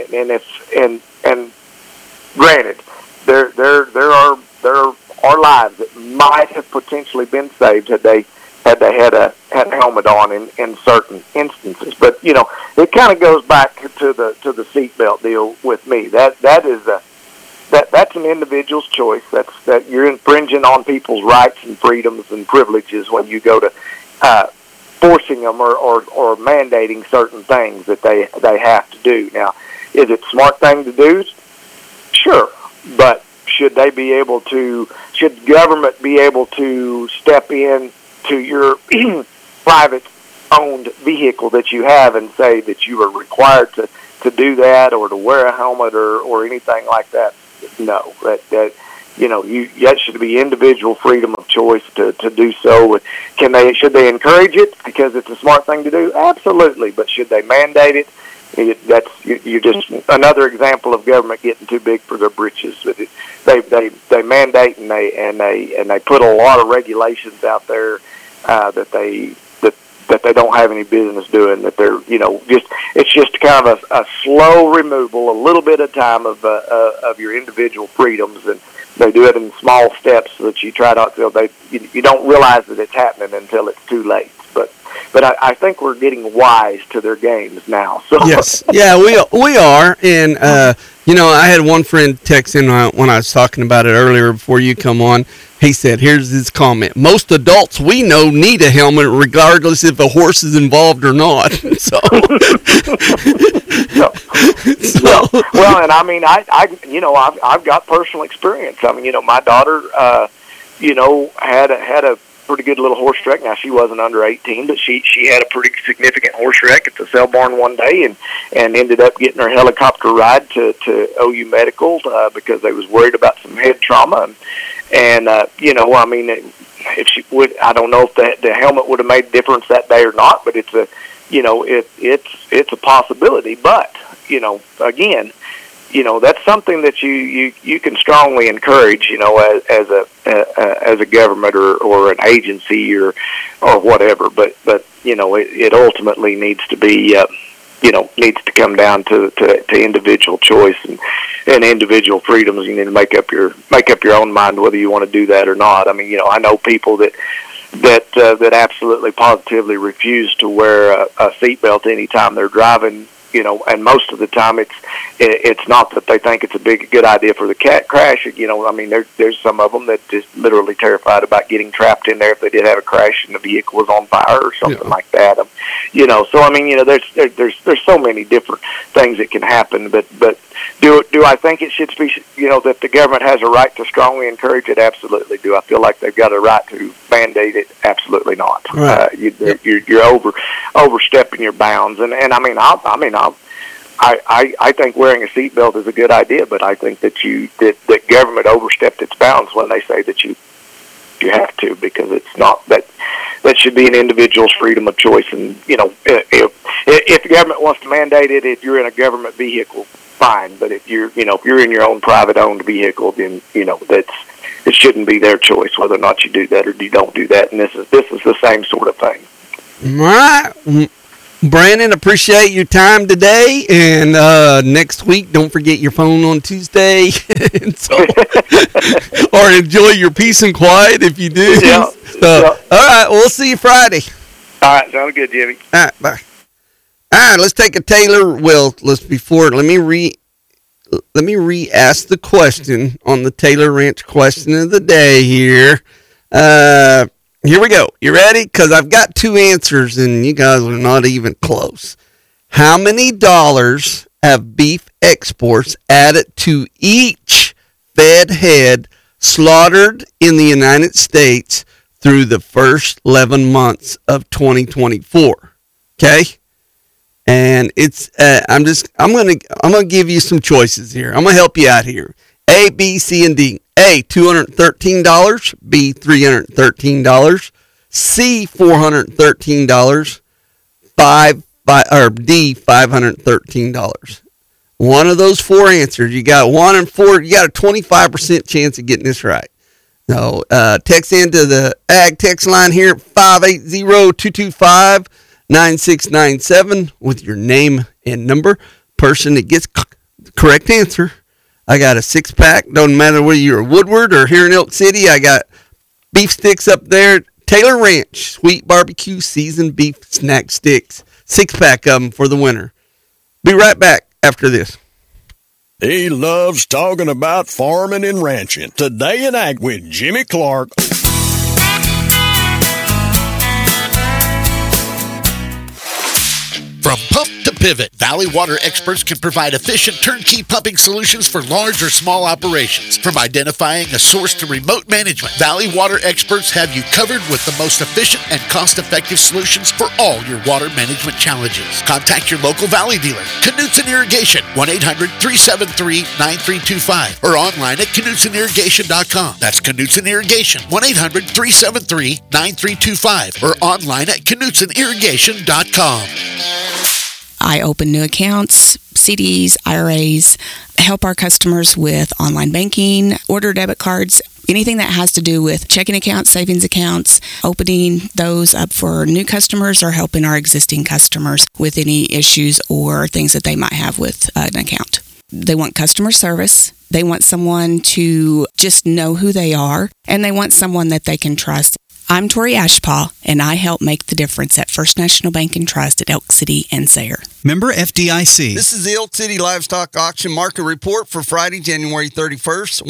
Speaker 13: granted, there are lives that might have potentially been saved had they had a helmet on in certain instances. But it kind of goes back to the seatbelt deal with me. That's an individual's choice. That you're infringing on people's rights and freedoms and privileges when you go to forcing them or mandating certain things that they have to do. Now, is it a smart thing to do? Sure, but should government be able to step in to your private owned vehicle that you have and say that you are required to do that or to wear a helmet or anything like that? No, that should be individual freedom of choice to do so. Should they encourage it because it's a smart thing to do? Absolutely, but should they mandate it? You're just another example of government getting too big for their britches. They mandate and they put a lot of regulations out there that they don't have any business doing. That they're it's just kind of a slow removal, a little bit of time of your individual freedoms, and they do it in small steps so that you try not to. You don't realize that it's happening until it's too late. But I think we're getting wise to their games now. So.
Speaker 2: Yes, yeah, we are, and I had one friend text in when I was talking about it earlier before you come on. He said, "Here's his comment: most adults we know need a helmet, regardless if a horse is involved or not."
Speaker 13: Well, and I mean, I've got personal experience. I mean, my daughter, had a pretty good little horse wreck. Now, she wasn't under 18, but she had a pretty significant horse wreck at the sale barn one day and ended up getting her helicopter ride to OU Medical because they was worried about some head trauma. And I mean, if she would, I don't know if the helmet would have made a difference that day or not, but it's a possibility. But, again, that's something that you can strongly encourage, as a government or an agency or whatever. But it ultimately needs to be needs to come down to individual choice and individual freedoms. You need to make up your own mind whether you want to do that or not. I mean, I know people that absolutely positively refuse to wear a seatbelt anytime they're driving. And most of the time it's not that they think it's a good idea for the crash. I mean, there's some of them that just literally terrified about getting trapped in there if they did have a crash and the vehicle was on fire or something like that. So I mean, there's so many different things that can happen. But do I think it should be, that the government has a right to strongly encourage it? Absolutely. Do I feel like they've got a right to mandate it? Absolutely not.
Speaker 2: Right.
Speaker 13: You're overstepping your bounds. And I think wearing a seatbelt is a good idea, but I think that government overstepped its bounds when they say that you have to, because it's not that should be an individual's freedom of choice. And if the government wants to mandate it, if you're in a government vehicle, fine. But if you're in your own private owned vehicle, then it shouldn't be their choice whether or not you do that or you don't do that. And this is the same sort of thing.
Speaker 2: All right. Brandon, appreciate your time today, and next week, don't forget your phone on Tuesday, or enjoy your peace and quiet if you do.
Speaker 13: Yeah.
Speaker 2: All right, we'll see you Friday.
Speaker 13: All right, sounds good, Jimmy.
Speaker 2: All right, bye. All right, let's take a Taylor. Well, let me re-ask the question on the Taylor Ranch question of the day here. Here we go. You ready? Because I've got two answers, and you guys are not even close. How many dollars have beef exports added to each fed head slaughtered in the United States through the first 11 months of 2024? Okay? And it's I'm gonna give you some choices here. I'm gonna help you out here. A, B, C, and D. A, $213. B, $313. C, $413. D, $513. One of those four answers. You got 1 and 4. You got a 25% chance of getting this right. So text into the Ag text line here at 580-225-9697 with your name and number. Person that gets the correct answer. I got a 6-pack. Doesn't matter whether you're Woodward or here in Elk City. I got beef sticks up there. Taylor Ranch Sweet Barbecue Seasoned Beef Snack Sticks. 6-pack of them for the winter. Be right back after this.
Speaker 12: He loves talking about farming and ranching. Today in Ag with Jimmy Clark.
Speaker 14: From pump to pivot, Valley Water experts can provide efficient turnkey pumping solutions for large or small operations. From identifying a source to remote management, Valley Water experts have you covered with the most efficient and cost-effective solutions for all your water management challenges. Contact your local Valley dealer, Knutson Irrigation, 1-800-373-9325, or online at KnutSonIrrigation.com. That's Knutson Irrigation, 1-800-373-9325, or online at KnutSonIrrigation.com.
Speaker 15: I open new accounts, CDs, IRAs, help our customers with online banking, order debit cards, anything that has to do with checking accounts, savings accounts, opening those up for new customers or helping our existing customers with any issues or things that they might have with an account. They want customer service. They want someone to just know who they are, and they want someone that they can trust. I'm Tori Ashpaw, and I help make the difference at First National Bank and Trust at Elk City and Sayre.
Speaker 11: Member FDIC.
Speaker 2: This is the Elk City Livestock Auction Market Report for Friday, January 31st.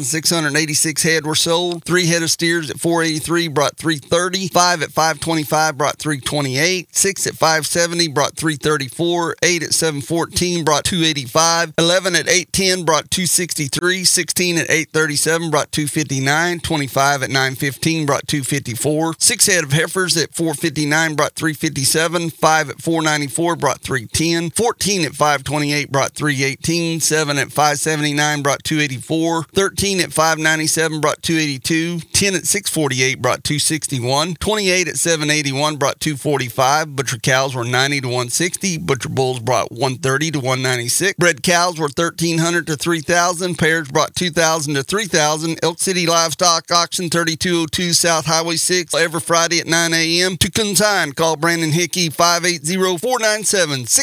Speaker 2: 1,686 head were sold. 3 head of steers at $483 brought $330. 5 at $525 brought $328. 6 at $570 brought $334. 8 at $714 brought $285. 11 at $810 brought $263. 16 at $837 brought $259. 25 at $915 brought $254. 6 head of heifers at $459 brought $357. 5 at $494 brought $310. 14 at $528 brought $318. 7 at $579 brought $284. 13 at $597 brought $282. 10 at $648 brought $261. 28 at $781 brought $245. Butcher cows were $90 to $160. Butcher bulls brought $130 to $196. Bred cows were $1,300 to $3,000. Pairs brought $2,000 to $3,000. Elk City Livestock Auction, 3202 South Highway 6, every Friday at 9 a.m. To consign, call Brandon Hickey, 580-497-6095.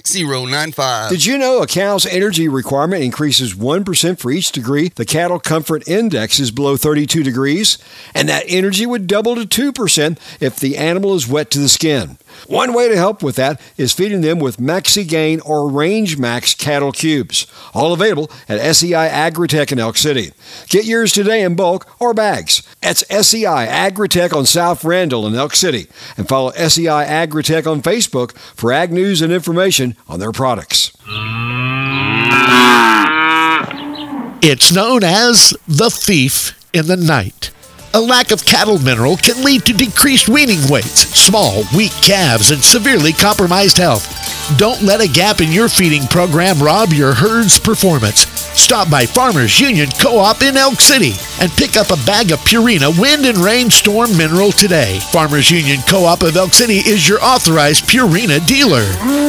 Speaker 16: Did you know a cow's energy requirement increases 1% for each degree the cattle comfort index is below 32 degrees? And that energy would double to 2% if the animal is wet to the skin. One way to help with that is feeding them with MaxiGain or Range Max cattle cubes. All available at SEI Agritech in Elk City. Get yours today in bulk or bags. That's SEI Agritech on South Randall in Elk City. And follow SEI Agritech on Facebook for ag news and information on their products.
Speaker 14: It's known as the thief in the night. A lack of cattle mineral can lead to decreased weaning weights, small, weak calves, and severely compromised health. Don't let a gap in your feeding program rob your herd's performance. Stop by Farmers Union Co-op in Elk City and pick up a bag of Purina Wind and Rainstorm Mineral today. Farmers Union Co-op of Elk City is your authorized Purina dealer.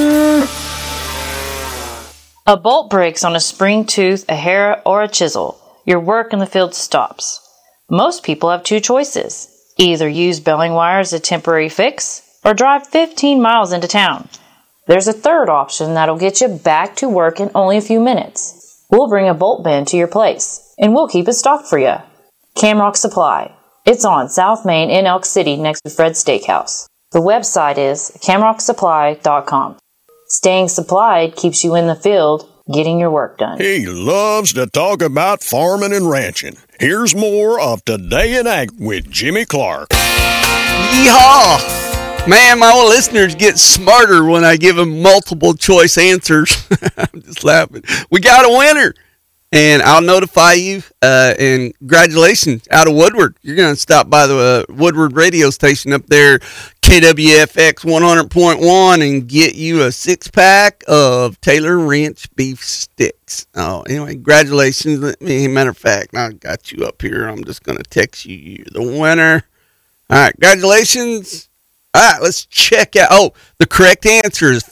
Speaker 17: A bolt breaks on a spring tooth, a hair, or a chisel. Your work in the field stops. Most people have 2 choices. Either use baling wire as a temporary fix or drive 15 miles into town. There's a third option that'll get you back to work in only a few minutes. We'll bring a bolt bend to your place and we'll keep it stocked for you. Camrock Supply. It's on South Main in Elk City next to Fred's Steakhouse. The website is camrocksupply.com. Staying supplied keeps you in the field, getting your work done.
Speaker 12: He loves to talk about farming and ranching. Here's more of Today in Ag with Jimmy Clark.
Speaker 2: Yeehaw! Man, my listeners get smarter when I give them multiple choice answers. I'm just laughing. We got a winner, and I'll notify you. And congratulations out of Woodward. You're going to stop by the Woodward radio station up there, KWFX 100.1, and get you a 6-pack of Taylor Ranch beef sticks. Oh, anyway, congratulations. Matter of fact, I got you up here. I'm just going to text you. You're the winner. All right, congratulations. All right, let's check out. Oh, the correct answer is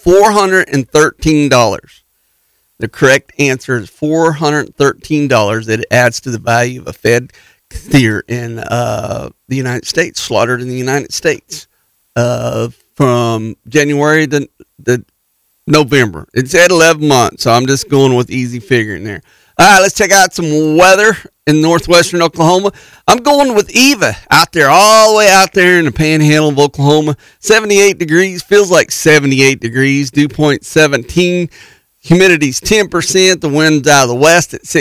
Speaker 2: $413. The correct answer is $413. It adds to the value of a fed steer in the United States, slaughtered in the United States from January to November. It's at 11 months, so I'm just going with easy figuring there. All right, let's check out some weather in northwestern Oklahoma. I'm going with Eva out there, all the way out there in the panhandle of Oklahoma. 78 degrees, feels like 78 degrees, dew point 17. Humidity's 10%. The wind's out of the west at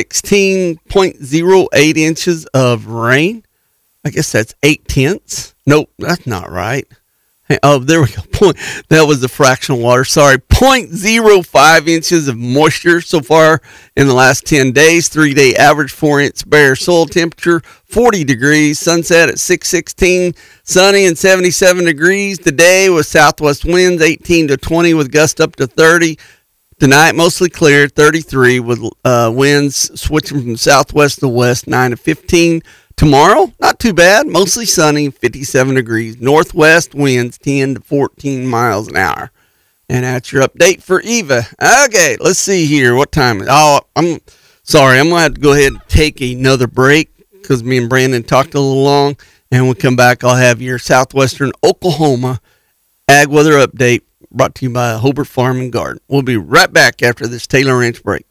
Speaker 2: 16.08 inches of rain. I guess that's 8/10. Nope, that's not right. Oh, there we go. That was the fractional water. Sorry. 0.05 inches of moisture so far in the last 10 days. 3-day average 4-inch bare soil temperature, 40 degrees. Sunset at 6:16. Sunny and 77 degrees today with southwest winds 18 to 20 with gusts up to 30. Tonight, mostly clear, 33 with winds switching from southwest to west, 9 to 15. Tomorrow, not too bad, mostly sunny, 57 degrees. Northwest winds 10 to 14 miles an hour. And that's your update for Eva. Okay, let's see here. What time is it? Oh, I'm sorry. I'm going to have to go ahead and take another break because me and Brandon talked a little long. And when we come back, I'll have your southwestern Oklahoma ag weather update brought to you by Hobart Farm and Garden. We'll be right back after this Taylor Ranch break.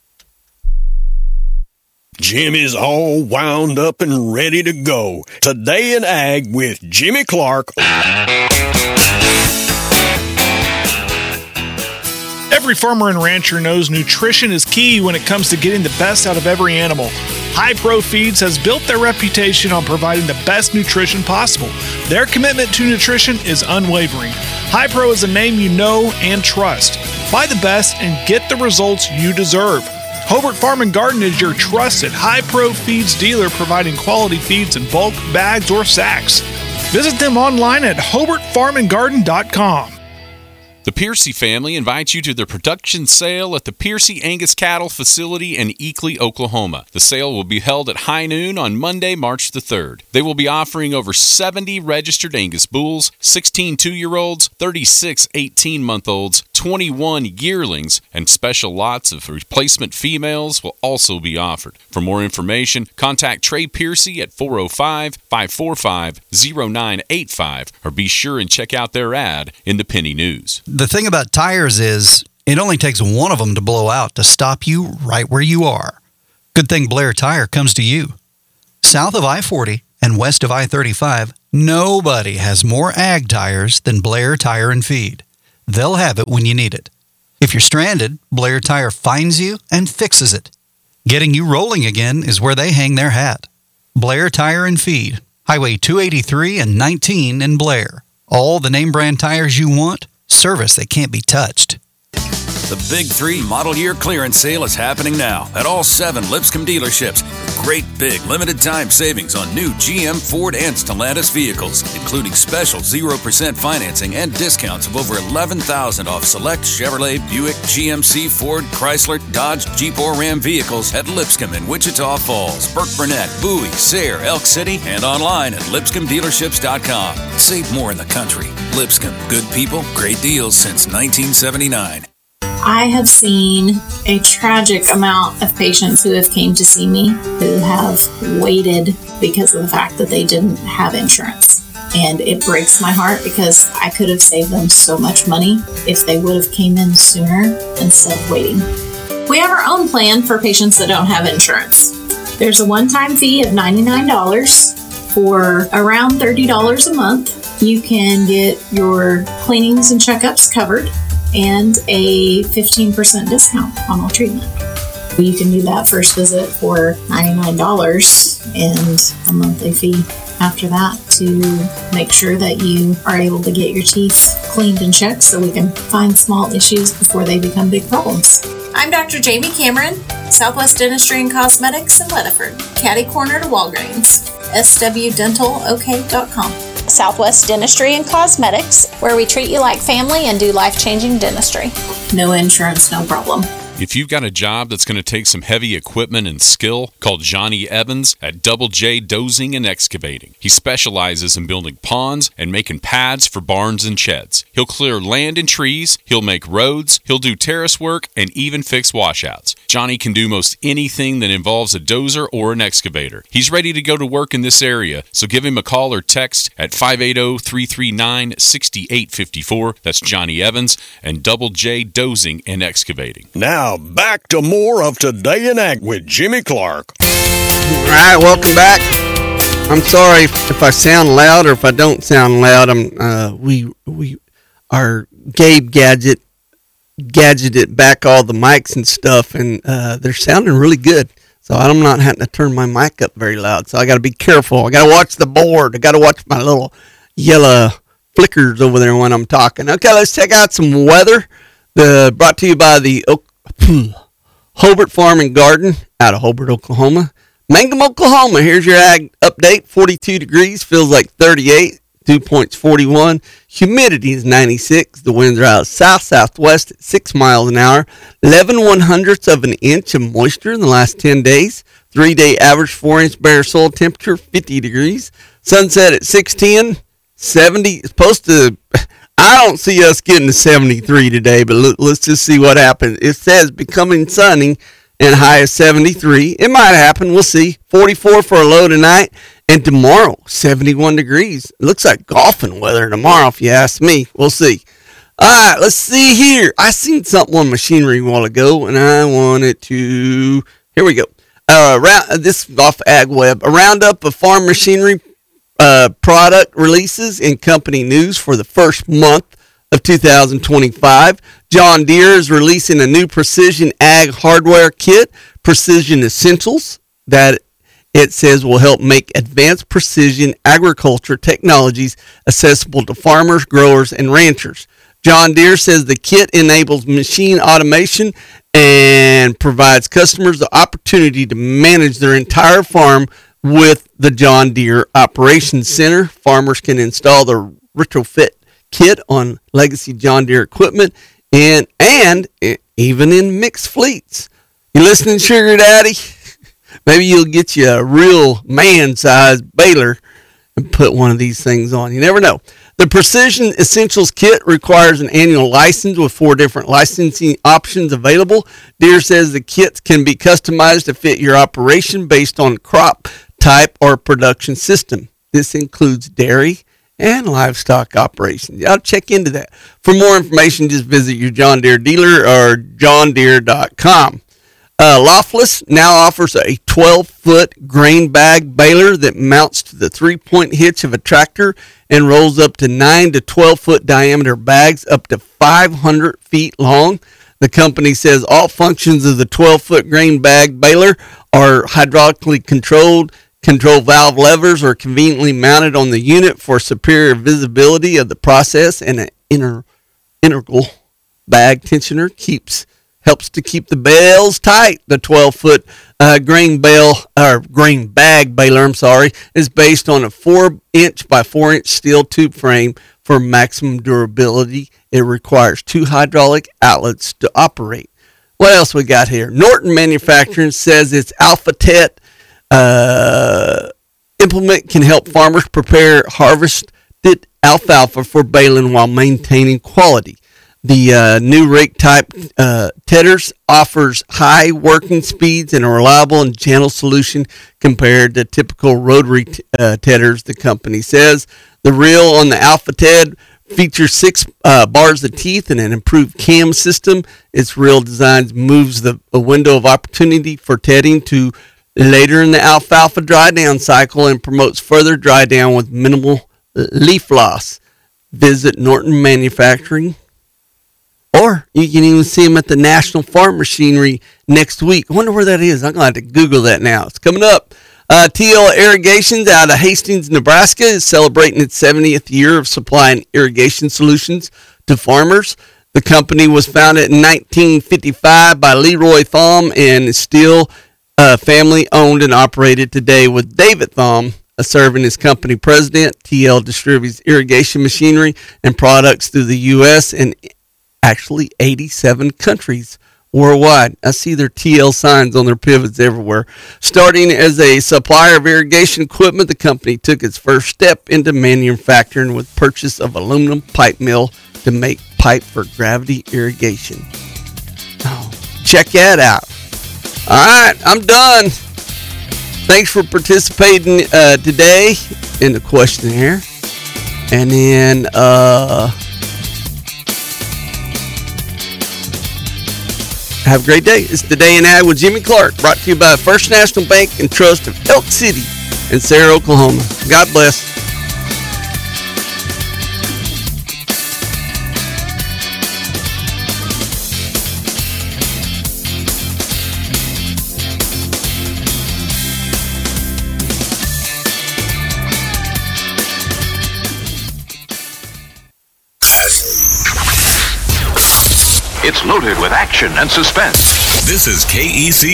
Speaker 12: Jimmy's all wound up and ready to go. Today in Ag with Jimmy Clark.
Speaker 10: Every farmer and rancher knows nutrition is key when it comes to getting the best out of every animal. High Pro Feeds has built their reputation on providing the best nutrition possible. Their commitment to nutrition is unwavering. High Pro is a name you know and trust. Buy the best and get the results you deserve. Hobart Farm and Garden is your trusted High Pro Feeds dealer, providing quality feeds in bulk, bags, or sacks. Visit them online at hobartfarmandgarden.com.
Speaker 18: The Piercy family invites you to their production sale at the Piercy Angus Cattle Facility in Eakley, Oklahoma. The sale will be held at high noon on Monday, March the 3rd. They will be offering over 70 registered Angus bulls, 16 2-year-olds, 36 18-month-olds, 21 yearlings, and special lots of replacement females will also be offered. For more information, contact Trey Piercy at 405-545-0985 or be sure and check out their ad in the Penny News.
Speaker 11: The thing about tires is it only takes one of them to blow out to stop you right where you are. Good thing Blair Tire comes to you. South of I-40 and west of I-35, nobody has more ag tires than Blair Tire and Feed. They'll have it when you need it. If you're stranded, Blair Tire finds you and fixes it. Getting you rolling again is where they hang their hat. Blair Tire and Feed, Highway 283 and 19 in Blair. All the name brand tires you want, service that can't be touched.
Speaker 19: The Big 3 model year clearance sale is happening now at all 7 Lipscomb dealerships. Great big limited time savings on new GM, Ford, and Stellantis vehicles, including special 0% financing and discounts of over $11,000 off select Chevrolet, Buick, GMC, Ford, Chrysler, Dodge, Jeep, or Ram vehicles at Lipscomb in Wichita Falls, Burke Burnett, Bowie, Sayre, Elk City, and online at LipscombDealerships.com. Save more in the country. Lipscomb, good people, great deals since 1979.
Speaker 20: I have seen a tragic amount of patients who have came to see me who have waited because of the fact that they didn't have insurance. And it breaks my heart because I could have saved them so much money if they would have came in sooner instead of waiting. We have our own plan for patients that don't have insurance. There's a one-time fee of $99 for around $30 a month. You can get your cleanings and checkups covered and a 15% discount on all treatment. You can do that first visit for $99 and a monthly fee after that to make sure that you are able to get your teeth cleaned and checked so we can find small issues before they become big problems.
Speaker 21: I'm Dr. Jamie Cameron, Southwest Dentistry and Cosmetics in Weatherford, catty corner to Walgreens, swdentalok.com.
Speaker 22: Southwest Dentistry and Cosmetics, where we treat you like family and do life-changing dentistry.
Speaker 20: No insurance, no problem.
Speaker 18: If you've got a job that's going to take some heavy equipment and skill, call Johnny Evans at Double J Dozing and Excavating. He specializes in building ponds and making pads for barns and sheds. He'll clear land and trees, he'll make roads, he'll do terrace work, and even fix washouts. Johnny can do most anything that involves a dozer or an excavator. He's ready to go to work in this area, so give him a call or text at 580-339-6854. That's Johnny Evans and Double J Dozing and Excavating.
Speaker 12: Now, back to more of Today in Ag with Jimmy Clark.
Speaker 2: All right, welcome back. I'm sorry if I sound loud or if I don't sound loud. Our Gabe gadgeted back all the mics and stuff, and they're sounding really good. So I'm not having to turn my mic up very loud. So I got to be careful. I got to watch the board. I got to watch my little yellow flickers over there when I'm talking. Okay, let's check out some weather. Brought to you by the Hobart Farm and Garden out of Hobart, Oklahoma. Mangum, Oklahoma. Here's your ag update. 42 degrees, feels like 38. Dew point's 41. Humidity is 96. The winds are out south-southwest at 6 miles an hour. 11/100ths of an inch of moisture in the last 10 days. 3-day average 4-inch bare soil temperature, 50 degrees. Sunset at 6:10. 70. It's supposed to... I don't see us getting to 73 today, but let's just see what happens. It says becoming sunny and high of 73. It might happen. We'll see. 44 for a low tonight. And tomorrow, 71 degrees. It looks like golfing weather tomorrow, if you ask me. We'll see. All right, let's see here. I seen something on machinery a while ago, and I wanted to... Here we go. This is off AgWeb. A roundup of farm machinery product releases in company news for the first month of 2025. John Deere is releasing a new precision ag hardware kit, Precision Essentials, that it says will help make advanced precision agriculture technologies accessible to farmers, growers, and ranchers. John Deere says the kit enables machine automation and provides customers the opportunity to manage their entire farm with the John Deere Operations Center. Farmers can install the retrofit kit on legacy John Deere equipment and even in mixed fleets. You listening, Sugar Daddy? Maybe you'll get you a real man-sized baler and put one of these things on. You never know. The Precision Essentials kit requires an annual license with 4 different licensing options available. Deere says the kits can be customized to fit your operation based on crop type or production system. This includes dairy and livestock operations. I'll check into that. For more information, just visit your John Deere dealer or johndeere.com. Laughless now offers a 12-foot grain bag baler that mounts to the 3-point hitch of a tractor and rolls up to 9 to 12-foot diameter bags up to 500 feet long. The company says all functions of the 12-foot grain bag baler are hydraulically controlled. Control valve levers are conveniently mounted on the unit for superior visibility of the process, and an integral bag tensioner helps to keep the bales tight. The 12-foot grain bag baler, is based on a 4-inch by 4-inch steel tube frame for maximum durability. It requires 2 hydraulic outlets to operate. What else we got here? Norton Manufacturing says its AlphaTet implement can help farmers prepare harvested alfalfa for baling while maintaining quality. The new rake type tedders offers high working speeds and a reliable and gentle solution compared to typical rotary tedders, the company says. The reel on the AlphaTed features 6 bars of teeth and an improved cam system. Its reel design moves a window of opportunity for tedding to later in the alfalfa dry down cycle and promotes further dry down with minimal leaf loss. Visit Norton Manufacturing, or you can even see them at the National Farm Machinery next week. I wonder where that is. I'm going to have to Google that now. It's coming up. TL Irrigations out of Hastings, Nebraska is celebrating its 70th year of supplying irrigation solutions to farmers. The company was founded in 1955 by Leroy Thom and is still family owned and operated today, with David Thom serving as company president. TL distributes irrigation machinery and products through the U.S. and actually 87 countries worldwide. I see their TL signs on their pivots everywhere. Starting as a supplier of irrigation equipment, the company took its first step into manufacturing with purchase of aluminum pipe mill to make pipe for gravity irrigation. Oh, check that out. All right, I'm done. Thanks for participating today in the questionnaire. And then have a great day. It's the Day in Ag with Jimmy Clark, brought to you by First National Bank and Trust of Elk City in Sarah, Oklahoma. God bless.
Speaker 3: It's loaded with action and suspense. This is KEC